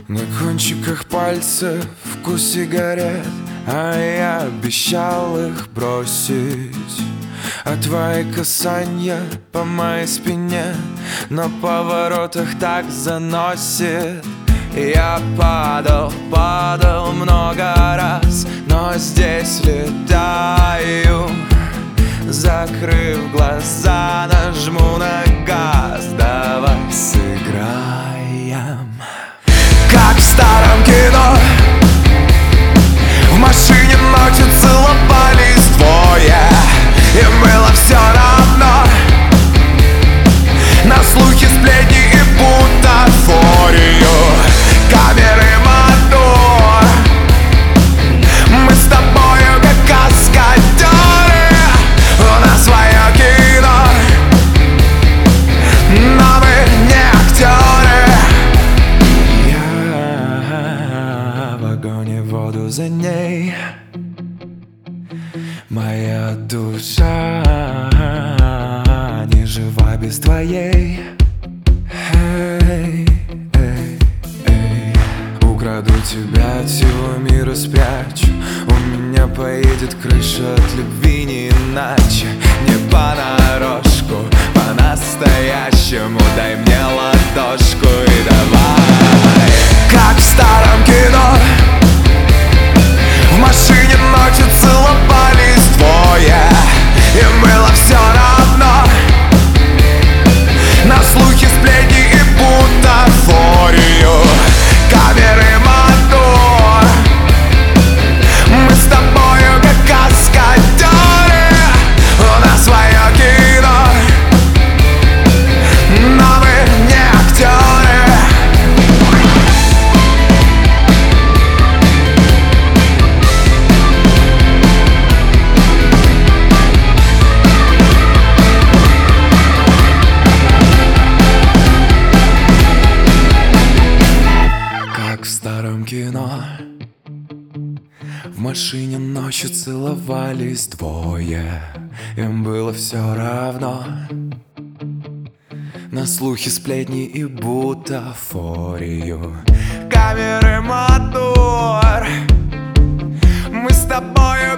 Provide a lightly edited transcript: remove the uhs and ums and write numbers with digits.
На кончиках пальцев вкус сигарет, а я обещал их бросить. А твои касания по моей спине на поворотах так заносит. Я падал много раз, но здесь летаю. Закрыв глаза, нажму на газ. Давай сыграем, как в старом кино. В машине ночью целовались двое, им было все равно. На слухи, сплетни и бутафорию, камеры, мотор. Мы с тобою как каскадеры, у нас свое кино, но мы не актеры. Я в огонь и воду за ней. Моя душа не жива без твоей. Эй, эй, эй. Украду тебя, от всего мира спрячу. У меня поедет крыша от любви, не иначе. Не понарошку, по-настоящему. Дай мне ладошку и давай, как в старом кино. В машине ночью целовались двое, им было все равно. На слухи, сплетни и бутафорию, камеры, мотор. Мы с тобою как каскадеры, у нас свое кино, но мы не актеры. В старом кино. В машине ночью целовались двое, им было все равно. На слухи, сплетни и бутафорию, камеры, мотор. Мы с тобой